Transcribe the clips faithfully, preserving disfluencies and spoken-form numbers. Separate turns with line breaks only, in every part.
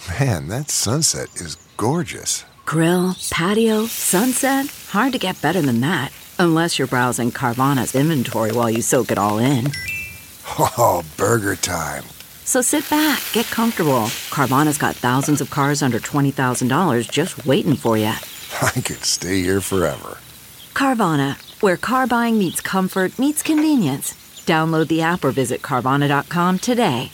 Man, that sunset is gorgeous.
Grill, patio, sunset. Hard to get better than that. Unless you're browsing Carvana's inventory while you soak it all in.
Oh, burger time.
So sit back, get comfortable. Carvana's got thousands of cars under twenty thousand dollars just waiting for you.
I could stay here forever.
Carvana, where car buying meets comfort, meets convenience. Download the app or visit Carvana dot com today.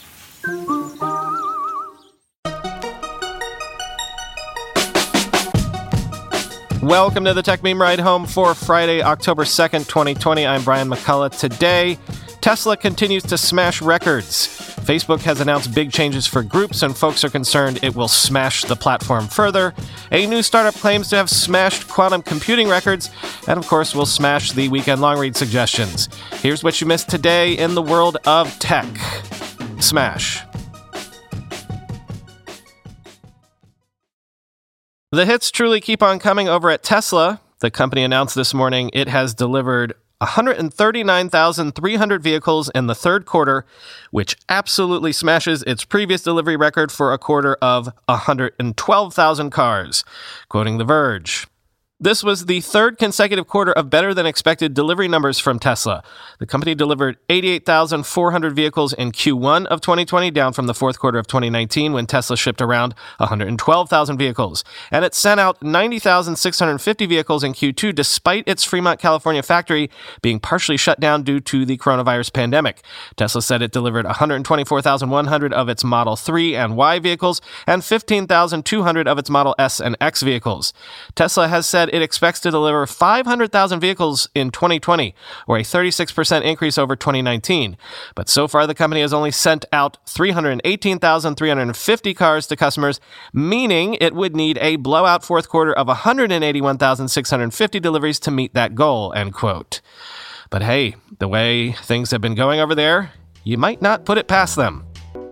Welcome to the Tech Meme Ride Home for Friday, October second, twenty twenty. I'm Brian McCullough. Today, Tesla continues to smash records. Facebook has announced big changes for groups, and folks are concerned it will smash the platform further. A new startup claims to have smashed quantum computing records, and of course, will smash the weekend long read suggestions. Here's what you missed today in the world of tech. Smash. The hits truly keep on coming over at Tesla. The company announced this morning it has delivered one hundred thirty-nine thousand three hundred vehicles in the third quarter, which absolutely smashes its previous delivery record for a quarter of one hundred twelve thousand cars. Quoting The Verge, this was the third consecutive quarter of better-than-expected delivery numbers from Tesla. The company delivered eighty-eight thousand four hundred vehicles in Q one of twenty twenty, down from the fourth quarter of twenty nineteen, when Tesla shipped around one hundred twelve thousand vehicles. And it sent out ninety thousand six hundred fifty vehicles in Q two, despite its Fremont, California factory being partially shut down due to the coronavirus pandemic. Tesla said it delivered one hundred twenty-four thousand one hundred of its Model three and Y vehicles and fifteen thousand two hundred of its Model S and X vehicles. Tesla has said it expects to deliver five hundred thousand vehicles in twenty twenty, or a thirty-six percent increase over twenty nineteen. But so far, the company has only sent out three hundred eighteen thousand three hundred fifty cars to customers, meaning it would need a blowout fourth quarter of one hundred eighty-one thousand six hundred fifty deliveries to meet that goal, end quote. But hey, the way things have been going over there, you might not put it past them.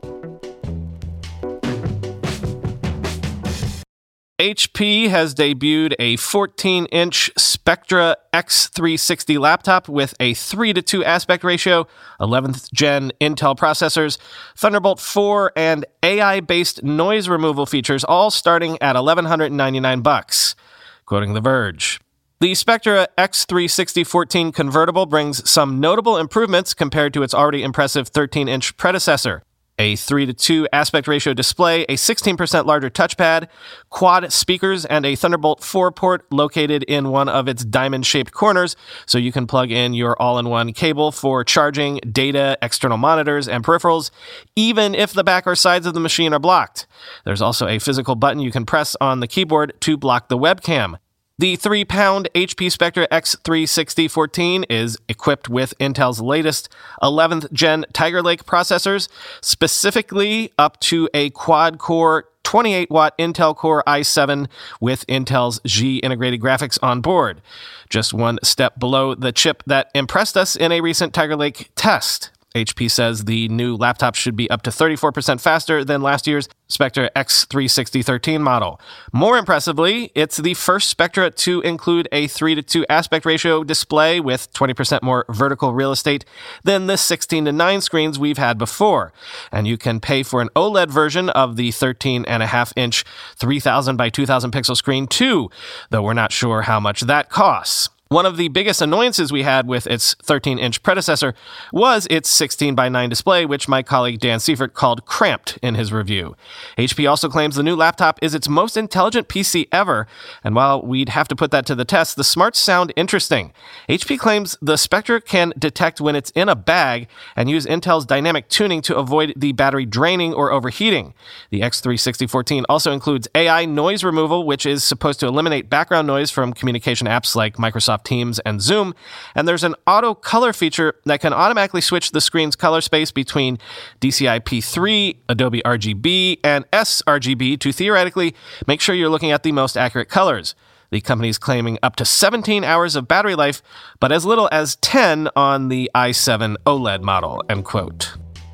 H P has debuted a fourteen-inch Spectra X three sixty laptop with a three to two aspect ratio, eleventh gen Intel processors, Thunderbolt four, and A I-based noise removal features, all starting at eleven ninety-nine bucks. Quoting The Verge, the Spectra X three sixty fourteen convertible brings some notable improvements compared to its already impressive thirteen-inch predecessor. A three to two aspect ratio display, a sixteen percent larger touchpad, quad speakers, and a Thunderbolt four port located in one of its diamond-shaped corners, so you can plug in your all-in-one cable for charging, data, external monitors, and peripherals, even if the back or sides of the machine are blocked. There's also a physical button you can press on the keyboard to block the webcam. The three pound H P Spectra X three sixty fourteen is equipped with Intel's latest eleventh gen Tiger Lake processors, specifically up to a quad-core twenty-eight watt Intel Core i seven with Intel's G integrated graphics on board. Just one step below the chip that impressed us in a recent Tiger Lake test. H P says the new laptop should be up to thirty-four percent faster than last year's Spectra X three sixty thirteen model. More impressively, it's the first Spectra to include a three to two aspect ratio display with twenty percent more vertical real estate than the sixteen to nine screens we've had before. And you can pay for an OLED version of the thirteen and a half inch three thousand by two thousand pixel screen too, though we're not sure how much that costs. One of the biggest annoyances we had with its thirteen-inch predecessor was its sixteen by nine display, which my colleague Dan Seifert called cramped in his review. H P also claims the new laptop is its most intelligent P C ever, and while we'd have to put that to the test, the smarts sound interesting. H P claims the Spectra can detect when it's in a bag and use Intel's dynamic tuning to avoid the battery draining or overheating. The X three sixty fourteen also includes A I noise removal, which is supposed to eliminate background noise from communication apps like Microsoft Teams and Zoom, and there's an auto color feature that can automatically switch the screen's color space between D C I P three, Adobe R G B, and S R G B to theoretically make sure you're looking at the most accurate colors. The company's claiming up to seventeen hours of battery life, but as little as ten on the i seven OLED model, end quote.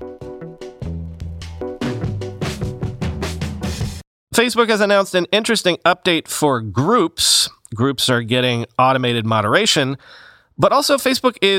Facebook has announced an interesting update for groups. Groups are getting automated moderation, but also Facebook is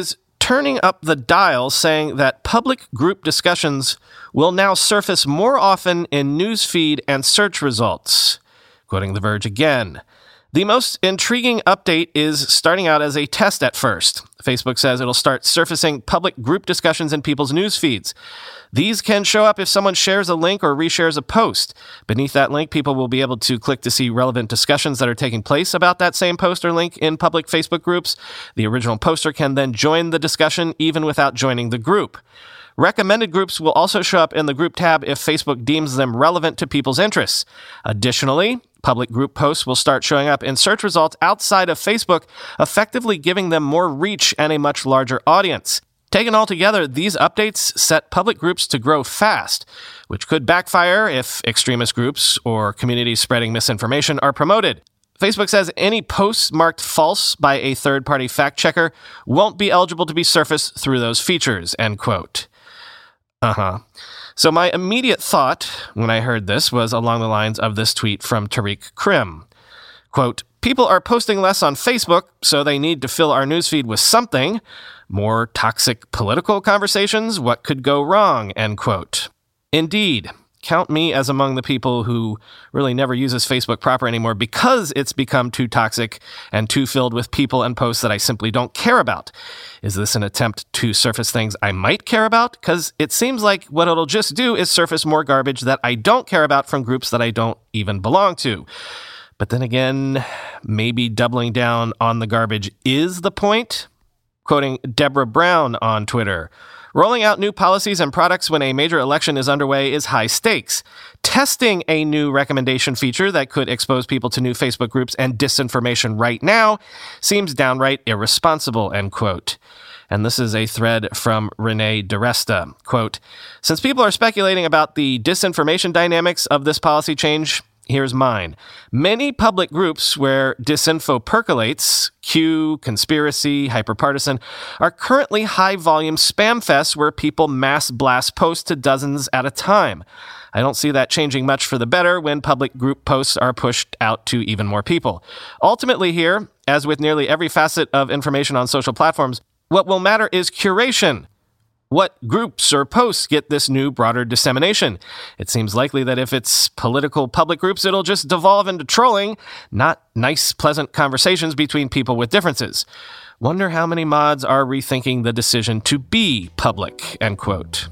turning up the dial, saying that public group discussions will now surface more often in newsfeed and search results. Quoting The Verge again, "The most intriguing update is starting out as a test at first. Facebook says it'll start surfacing public group discussions in people's news feeds. These can show up if someone shares a link or reshares a post. Beneath that link, people will be able to click to see relevant discussions that are taking place about that same post or link in public Facebook groups. The original poster can then join the discussion even without joining the group. Recommended groups will also show up in the group tab if Facebook deems them relevant to people's interests. Additionally, public group posts will start showing up in search results outside of Facebook, effectively giving them more reach and a much larger audience. Taken all together, these updates set public groups to grow fast, which could backfire if extremist groups or communities spreading misinformation are promoted. Facebook says any posts marked false by a third-party fact-checker won't be eligible to be surfaced through those features," end quote. Uh-huh. So my immediate thought when I heard this was along the lines of this tweet from Tariq Krim. Quote, "People are posting less on Facebook, so they need to fill our newsfeed with something. More toxic political conversations? What could go wrong?" End quote. Indeed. Count me as among the people who really never uses Facebook proper anymore because it's become too toxic and too filled with people and posts that I simply don't care about. Is this an attempt to surface things I might care about? Because it seems like what it'll just do is surface more garbage that I don't care about from groups that I don't even belong to. But then again, maybe doubling down on the garbage is the point? Quoting Deborah Brown on Twitter, "Rolling out new policies and products when a major election is underway is high stakes. Testing a new recommendation feature that could expose people to new Facebook groups and disinformation right now seems downright irresponsible," end quote. And this is a thread from Renee DiResta. Quote, "Since people are speculating about the disinformation dynamics of this policy change, here's mine. Many public groups where disinfo percolates, Q, conspiracy, hyperpartisan, are currently high-volume spam fests where people mass blast posts to dozens at a time. I don't see that changing much for the better when public group posts are pushed out to even more people. Ultimately here, as with nearly every facet of information on social platforms, what will matter is curation. What groups or posts get this new, broader dissemination? It seems likely that if it's political public groups, it'll just devolve into trolling, not nice, pleasant conversations between people with differences. Wonder how many mods are rethinking the decision to be public," end quote.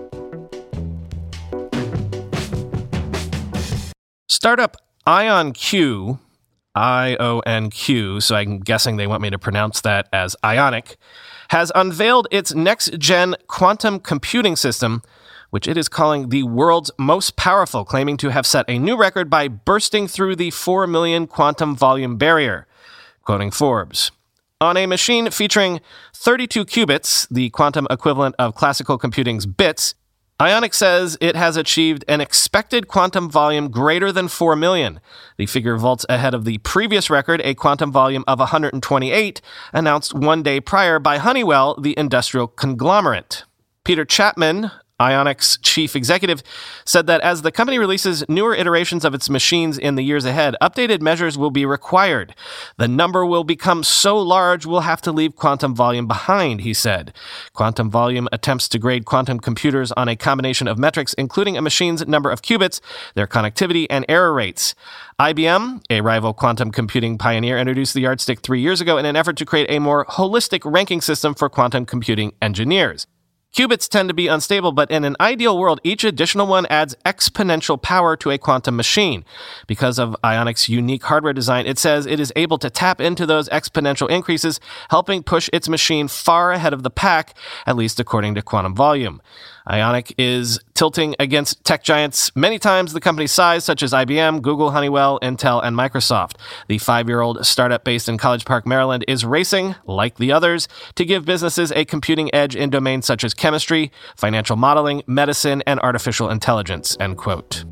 Startup IonQ, I O N Q, so I'm guessing they want me to pronounce that as Ionic, has unveiled its next-gen quantum computing system, which it is calling the world's most powerful, claiming to have set a new record by bursting through the four million quantum volume barrier. Quoting Forbes, "On a machine featuring thirty-two qubits, the quantum equivalent of classical computing's bits, Ionic says it has achieved an expected quantum volume greater than four million. The figure vaults ahead of the previous record, a quantum volume of one hundred twenty-eight, announced one day prior by Honeywell, the industrial conglomerate. Peter Chapman, Ionic's chief executive, said that as the company releases newer iterations of its machines in the years ahead, updated measures will be required. The number will become so large we'll have to leave quantum volume behind, he said. Quantum volume attempts to grade quantum computers on a combination of metrics, including a machine's number of qubits, their connectivity, and error rates. I B M, a rival quantum computing pioneer, introduced the yardstick three years ago in an effort to create a more holistic ranking system for quantum computing engineers. Qubits tend to be unstable, but in an ideal world, each additional one adds exponential power to a quantum machine. Because of Ionic's unique hardware design, it says it is able to tap into those exponential increases, helping push its machine far ahead of the pack, at least according to Quantum Volume. Ionic is tilting against tech giants many times the company's size, such as I B M, Google, Honeywell, Intel, and Microsoft. The five-year-old startup based in College Park, Maryland, is racing, like the others, to give businesses a computing edge in domains such as chemistry, financial modeling, medicine, and artificial intelligence, end quote.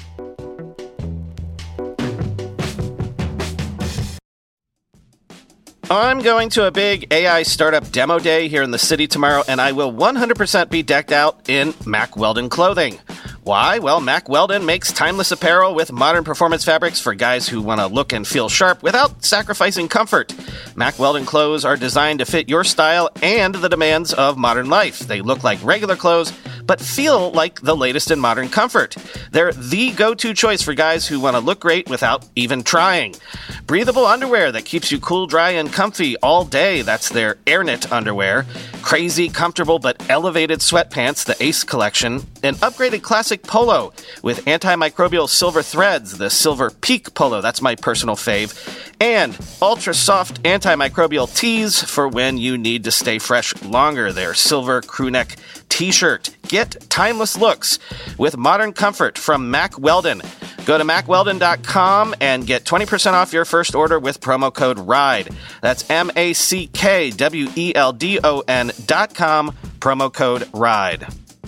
I'm going to a big A I startup demo day here in the city tomorrow, and I will one hundred percent be decked out in Mack Weldon clothing. Why? Well, Mack Weldon makes timeless apparel with modern performance fabrics for guys who want to look and feel sharp without sacrificing comfort. Mack Weldon clothes are designed to fit your style and the demands of modern life. They look like regular clothes, but feel like the latest in modern comfort. They're the go-to choice for guys who want to look great without even trying. Breathable underwear that keeps you cool, dry, and comfy all day. That's their AirKnit underwear. Crazy, comfortable, but elevated sweatpants, the Ace collection. An upgraded classic polo with antimicrobial silver threads, the Silver Peak polo. That's my personal fave. And ultra-soft antimicrobial tees for when you need to stay fresh longer. Their silver crewneck t-shirt. Get timeless looks with modern comfort from Mack Weldon. Go to mack weldon dot com and get twenty percent off your first order with promo code RIDE. That's M A C K W E L D O N dot com, promo code RIDE.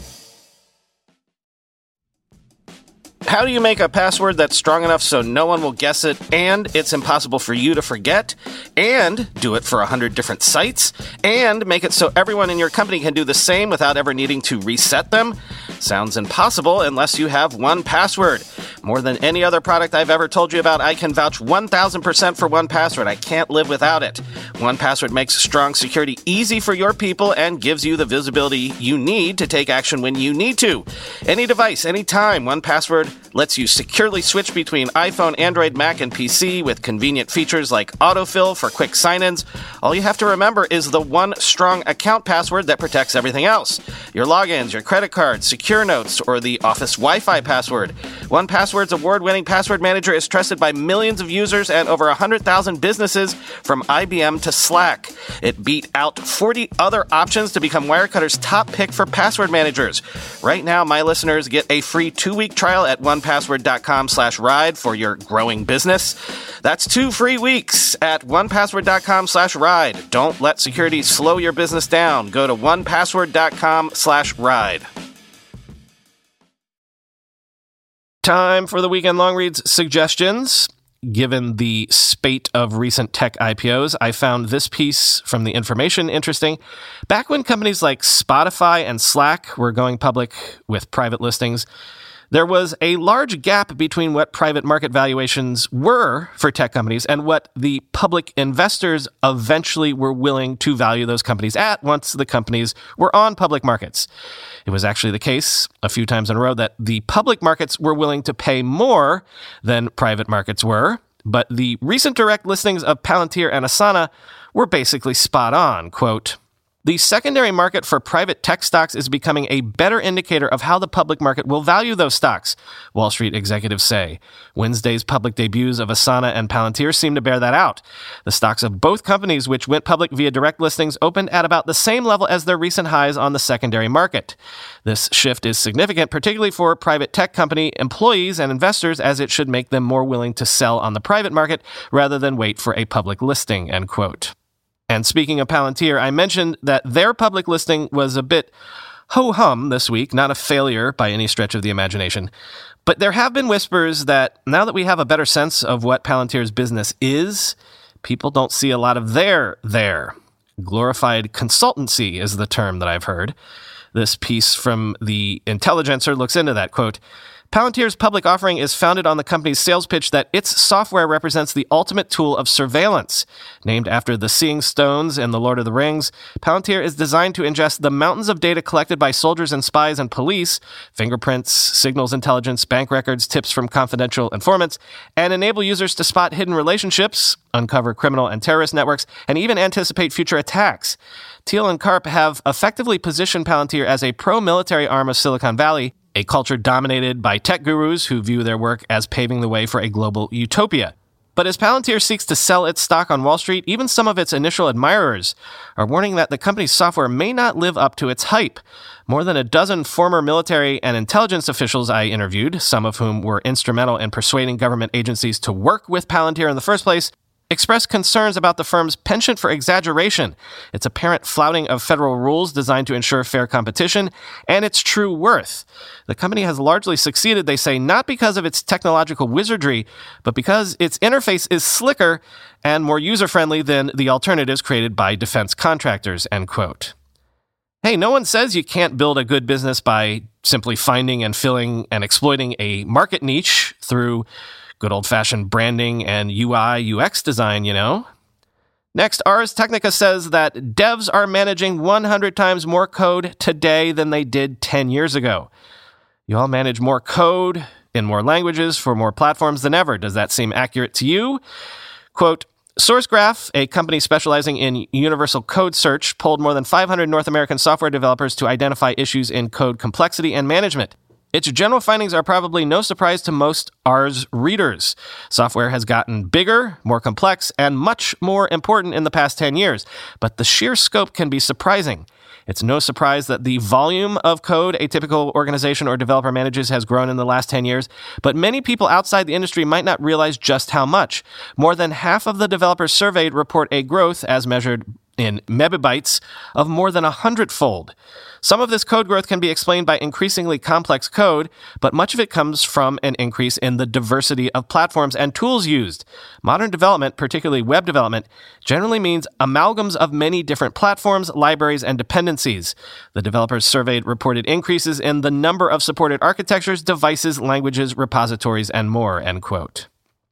How do you make a password that's strong enough so no one will guess it, and it's impossible for you to forget, and do it for one hundred different sites, and make it so everyone in your company can do the same without ever needing to reset them? Sounds impossible unless you have one password. More than any other product I've ever told you about, I can vouch one thousand percent for one password. I can't live without it. one password makes strong security easy for your people and gives you the visibility you need to take action when you need to. Any device, anytime, one password lets you securely switch between iPhone, Android, Mac, and P C with convenient features like autofill for quick sign-ins. All you have to remember is the one strong account password that protects everything else. Your logins, your credit cards, secure notes, or the Office Wi-Fi password. one password's award-winning password manager is trusted by millions of users and over one hundred thousand businesses from I B M to Slack. It beat out forty other options to become Wirecutter's top pick for password managers. Right now, my listeners get a free two-week trial at one password dot com slash ride for your growing business. That's two free weeks at one password dot com slash ride. Don't let security slow your business down. Go to one password dot com slash ride. Time for the Weekend Long Reads suggestions. Given the spate of recent tech I P Os, I found this piece from The Information interesting. Back when companies like Spotify and Slack were going public with private listings, there was a large gap between what private market valuations were for tech companies and what the public investors eventually were willing to value those companies at once the companies were on public markets. It was actually the case a few times in a row that the public markets were willing to pay more than private markets were, but the recent direct listings of Palantir and Asana were basically spot on. Quote, "The secondary market for private tech stocks is becoming a better indicator of how the public market will value those stocks," Wall Street executives say. Wednesday's public debuts of Asana and Palantir seem to bear that out. The stocks of both companies, which went public via direct listings, opened at about the same level as their recent highs on the secondary market. This shift is significant, particularly for private tech company employees and investors, as it should make them more willing to sell on the private market rather than wait for a public listing, end quote. And speaking of Palantir, I mentioned that their public listing was a bit ho-hum this week, not a failure by any stretch of the imagination. But there have been whispers that now that we have a better sense of what Palantir's business is, people don't see a lot of there there. Glorified consultancy is the term that I've heard. This piece from The Intelligencer looks into that. Quote, "Palantir's public offering is founded on the company's sales pitch that its software represents the ultimate tool of surveillance. Named after the Seeing Stones in The Lord of the Rings, Palantir is designed to ingest the mountains of data collected by soldiers and spies and police, fingerprints, signals intelligence, bank records, tips from confidential informants, and enable users to spot hidden relationships, uncover criminal and terrorist networks, and even anticipate future attacks. Thiel and Karp have effectively positioned Palantir as a pro-military arm of Silicon Valley, a culture dominated by tech gurus who view their work as paving the way for a global utopia. But as Palantir seeks to sell its stock on Wall Street, even some of its initial admirers are warning that the company's software may not live up to its hype. More than a dozen former military and intelligence officials I interviewed, some of whom were instrumental in persuading government agencies to work with Palantir in the first place, expressed concerns about the firm's penchant for exaggeration, its apparent flouting of federal rules designed to ensure fair competition, and its true worth. The company has largely succeeded, they say, not because of its technological wizardry, but because its interface is slicker and more user-friendly than the alternatives created by defense contractors, end quote. Hey, no one says you can't build a good business by simply finding and filling and exploiting a market niche through good old-fashioned branding and U I, U X design, you know? Next, Ars Technica says that devs are managing one hundred times more code today than they did ten years ago. You all manage more code in more languages for more platforms than ever. Does that seem accurate to you? Quote, SourceGraph, a company specializing in universal code search, polled more than five hundred North American software developers to identify issues in code complexity and management. Its general findings are probably no surprise to most Ars readers. Software has gotten bigger, more complex, and much more important in the past ten years, but the sheer scope can be surprising. It's no surprise that the volume of code a typical organization or developer manages has grown in the last ten years, but many people outside the industry might not realize just how much. More than half of the developers surveyed report a growth, as measured in megabytes, of more than a hundredfold. Some of this code growth can be explained by increasingly complex code, but much of it comes from an increase in the diversity of platforms and tools used. Modern development, particularly web development, generally means amalgams of many different platforms, libraries, and dependencies. The developers surveyed reported increases in the number of supported architectures, devices, languages, repositories, and more, end quote.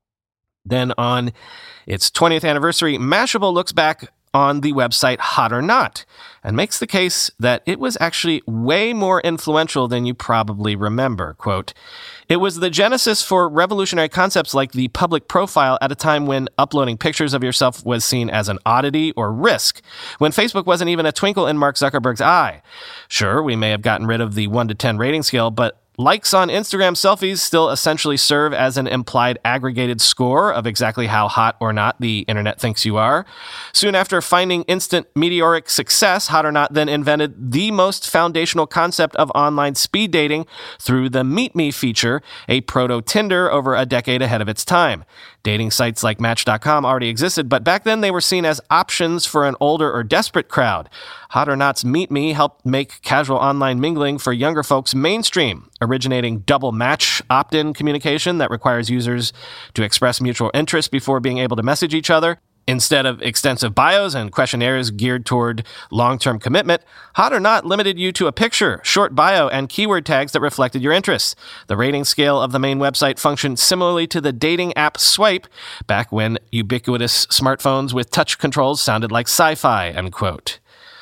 Then on its twentieth anniversary, Mashable looks back on the website Hot or Not and makes the case that it was actually way more influential than you probably remember. Quote, it was the genesis for revolutionary concepts like the public profile at a time when uploading pictures of yourself was seen as an oddity or risk, when Facebook wasn't even a twinkle in Mark Zuckerberg's eye. Sure, we may have gotten rid of the one to ten rating scale, but likes on Instagram selfies still essentially serve as an implied aggregated score of exactly how hot or not the internet thinks you are. Soon after finding instant meteoric success, Hot or Not then invented the most foundational concept of online speed dating through the Meet Me feature, a proto-Tinder over a decade ahead of its time. Dating sites like Match dot com already existed, but back then they were seen as options for an older or desperate crowd. Hot or Not's Meet Me helped make casual online mingling for younger folks mainstream, originating double match opt-in communication that requires users to express mutual interest before being able to message each other. Instead of extensive bios and questionnaires geared toward long-term commitment, Hot or Not limited you to a picture, short bio, and keyword tags that reflected your interests. The rating scale of the main website functioned similarly to the dating app Swipe, back when ubiquitous smartphones with touch controls sounded like sci-fi, end quote.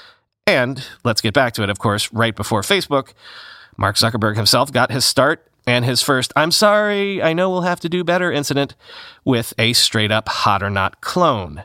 And, let's get back to it, of course, right before Facebook, Mark Zuckerberg himself got his start and his first "I'm sorry, I know we'll have to do better" incident with a straight-up Hot or Not clone.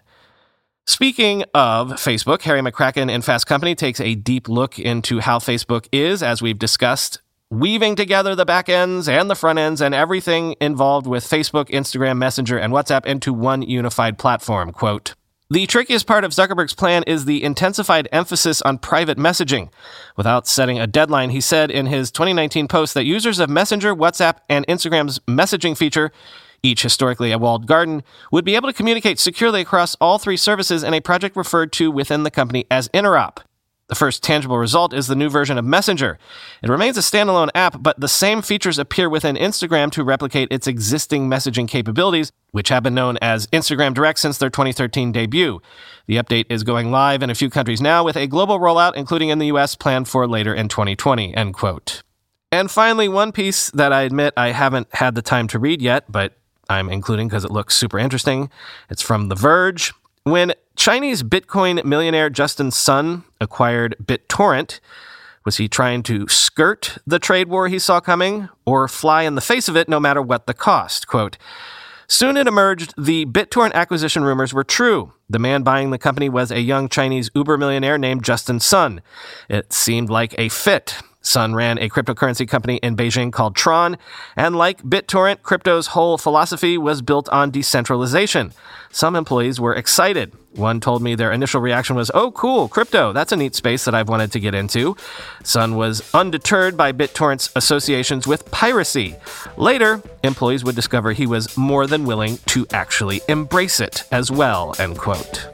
Speaking of Facebook, Harry McCracken in Fast Company takes a deep look into how Facebook is, as we've discussed, weaving together the back ends and the front ends and everything involved with Facebook, Instagram, Messenger, and WhatsApp into one unified platform. Quote, the trickiest part of Zuckerberg's plan is the intensified emphasis on private messaging. Without setting a deadline, he said in his twenty nineteen post that users of Messenger, WhatsApp, and Instagram's messaging feature, each historically a walled garden, would be able to communicate securely across all three services in a project referred to within the company as Interop. The first tangible result is the new version of Messenger. It remains a standalone app, but the same features appear within Instagram to replicate its existing messaging capabilities, which have been known as Instagram Direct since their twenty thirteen debut. The update is going live in a few countries now, with a global rollout, including in the U S, planned for later in twenty twenty, end quote. And finally, one piece that I admit I haven't had the time to read yet, but I'm including because it looks super interesting. It's from The Verge. When Chinese Bitcoin millionaire Justin Sun acquired BitTorrent, was he trying to skirt the trade war he saw coming, or fly in the face of it no matter what the cost? Quote, soon it emerged the BitTorrent acquisition rumors were true. The man buying the company was a young Chinese Uber millionaire named Justin Sun. It seemed like a fit. Sun ran a cryptocurrency company in Beijing called Tron, and like BitTorrent, crypto's whole philosophy was built on decentralization. Some employees were excited. One told me their initial reaction was, oh, cool, crypto, that's a neat space that I've wanted to get into. Sun was undeterred by BitTorrent's associations with piracy. Later, employees would discover he was more than willing to actually embrace it as well, end quote.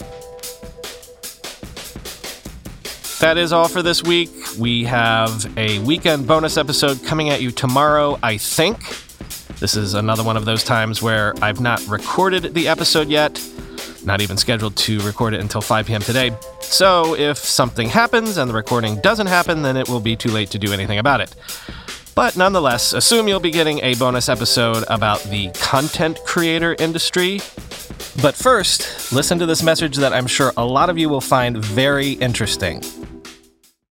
That is all for this week. We have a weekend bonus episode coming at you tomorrow, I think. This is another one of those times where I've not recorded the episode yet, Not even scheduled to record it until five p.m. today. So if something happens and the recording doesn't happen, then it will be too late to do anything about it. But nonetheless, assume you'll be getting a bonus episode about the content creator industry. But first, listen to this message that I'm sure a lot of you will find very interesting.